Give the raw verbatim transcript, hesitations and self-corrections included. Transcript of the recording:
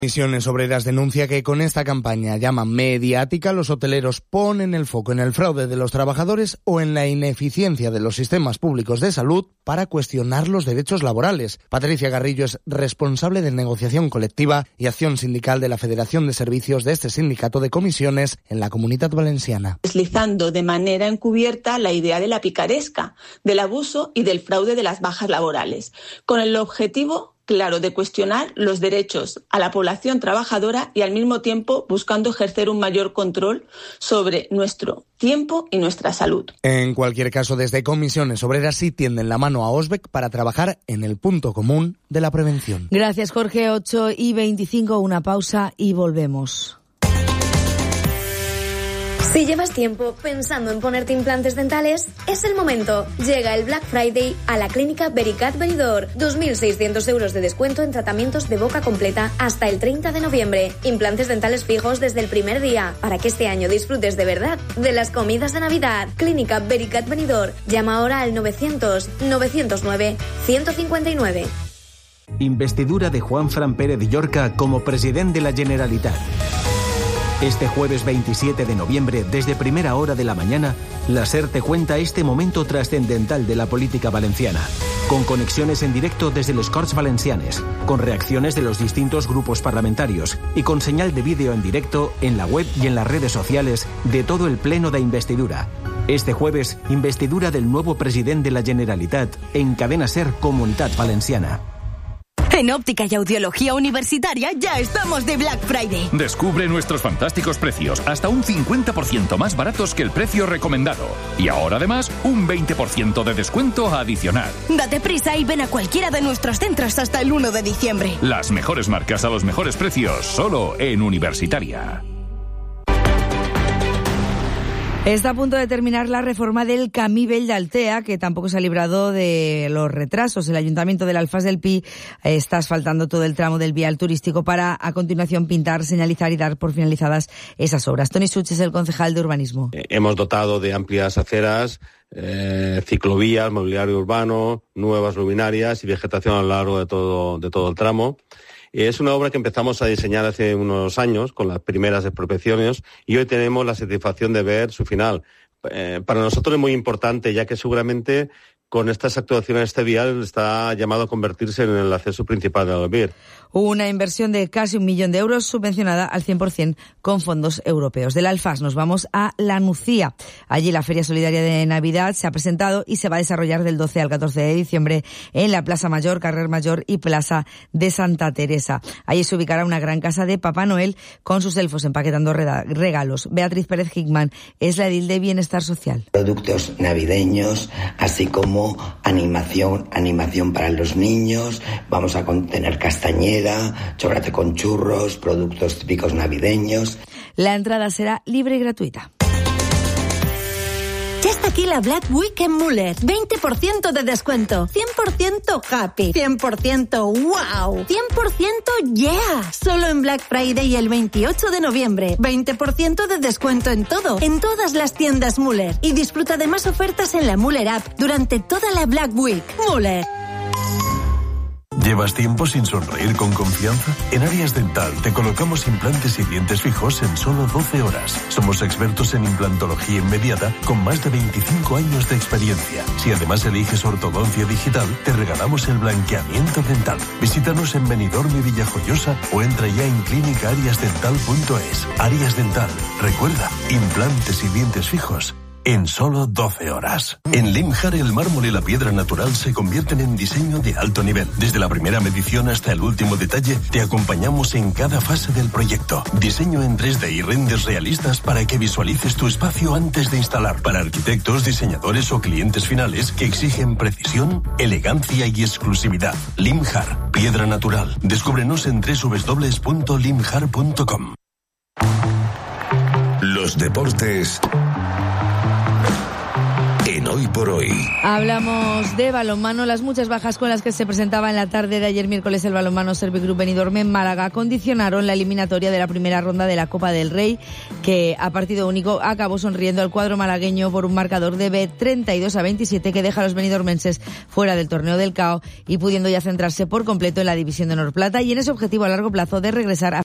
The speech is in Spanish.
Comisiones Obreras denuncia que con esta campaña llaman mediática, los hoteleros ponen el foco en el fraude de los trabajadores o en la ineficiencia de los sistemas públicos de salud para cuestionar los derechos laborales. Patricia Garrillo es responsable de negociación colectiva y acción sindical de la Federación de Servicios de este sindicato de comisiones en la Comunitat Valenciana. Deslizando de manera encubierta la idea de la picaresca, del abuso y del fraude de las bajas laborales, con el objetivo claro de cuestionar los derechos a la población trabajadora y al mismo tiempo buscando ejercer un mayor control sobre nuestro tiempo y nuestra salud. En cualquier caso, desde Comisiones Obreras sí tienden la mano a Osbec para trabajar en el punto común de la prevención. Gracias, Jorge. ocho y veinticinco, una pausa y volvemos. Si llevas tiempo pensando en ponerte implantes dentales, es el momento. Llega el Black Friday a la clínica Vericat Benidorm. dos mil seiscientos euros de descuento en tratamientos de boca completa hasta el treinta de noviembre. Implantes dentales fijos desde el primer día, para que este año disfrutes de verdad de las comidas de Navidad. Clínica Vericat Benidorm. Llama ahora al novecientos, novecientos nueve, ciento cincuenta y nueve. Investidura de Juanfran Pérez Llorca como presidente de la Generalitat. Este jueves veintisiete de noviembre, desde primera hora de la mañana, la SER te cuenta este momento trascendental de la política valenciana, con conexiones en directo desde les Corts Valencianes, con reacciones de los distintos grupos parlamentarios y con señal de vídeo en directo en la web y en las redes sociales de todo el pleno de investidura. Este jueves, investidura del nuevo presidente de la Generalitat en Cadena SER Comunitat Valenciana. En Óptica y Audiología Universitaria ya estamos de Black Friday. Descubre nuestros fantásticos precios, hasta un cincuenta por ciento más baratos que el precio recomendado. Y ahora además, un veinte por ciento de descuento adicional. Date prisa y ven a cualquiera de nuestros centros hasta el uno de diciembre. Las mejores marcas a los mejores precios, solo en Universitaria. Está a punto de terminar la reforma del Camí Vell d'Altea, que tampoco se ha librado de los retrasos. El Ayuntamiento del Alfàs del Pi está asfaltando todo el tramo del vial turístico para, a continuación, pintar, señalizar y dar por finalizadas esas obras. Toni Such es el concejal de Urbanismo. Eh, hemos dotado de amplias aceras, eh, ciclovías, mobiliario urbano, nuevas luminarias y vegetación a lo largo de todo, de todo el tramo. Es una obra que empezamos a diseñar hace unos años con las primeras expropiaciones y hoy tenemos la satisfacción de ver su final. Eh, para nosotros es muy importante, ya que seguramente con estas actuaciones este vial está llamado a convertirse en el acceso principal de Albir. Una inversión de casi un millón de euros subvencionada al cien por ciento con fondos europeos. Del Alfàs nos vamos a La Nucía. Allí la Feria Solidaria de Navidad se ha presentado y se va a desarrollar del doce al catorce de diciembre en la Plaza Mayor, Carrer Mayor y Plaza de Santa Teresa. Allí se ubicará una gran casa de Papá Noel con sus elfos empaquetando regalos. Beatriz Pérez Hickman es la edil de Bienestar Social. Productos navideños, así como animación, animación para los niños. Vamos a tener castañera, chocolate con churros, productos típicos navideños. La entrada será libre y gratuita. Ya está aquí la Black Week en Müller. veinte por ciento de descuento. cien por ciento happy. cien por ciento wow. cien por ciento yeah. Solo en Black Friday el veintiocho de noviembre. veinte por ciento de descuento en todo. En todas las tiendas Müller. Y disfruta de más ofertas en la Müller App durante toda la Black Week. Müller. ¿Llevas tiempo sin sonreír con confianza? En Arias Dental te colocamos implantes y dientes fijos en solo doce horas. Somos expertos en implantología inmediata con más de veinticinco años de experiencia. Si además eliges ortodoncia digital, te regalamos el blanqueamiento dental. Visítanos en Benidorm y Villajoyosa o entra ya en clínica arias dental punto es. Arias Dental, recuerda, implantes y dientes fijos en solo doce horas. En Limjar, el mármol y la piedra natural se convierten en diseño de alto nivel. Desde la primera medición hasta el último detalle, te acompañamos en cada fase del proyecto. Diseño en tres D y renders realistas para que visualices tu espacio antes de instalar. Para arquitectos, diseñadores o clientes finales que exigen precisión, elegancia y exclusividad. Limjar, piedra natural. Descúbrenos en doble u doble u doble u punto limjar punto com. Los deportes en Hoy por Hoy. Hablamos de balonmano. Las muchas bajas con las que se presentaba en la tarde de ayer miércoles el balonmano Servigroup Benidorm en Málaga condicionaron la eliminatoria de la primera ronda de la Copa del Rey, que a partido único acabó sonriendo al cuadro malagueño por un marcador de treinta y dos a veintisiete que deja a los benidormenses fuera del torneo del C A O y pudiendo ya centrarse por completo en la división de honor plata y en ese objetivo a largo plazo de regresar a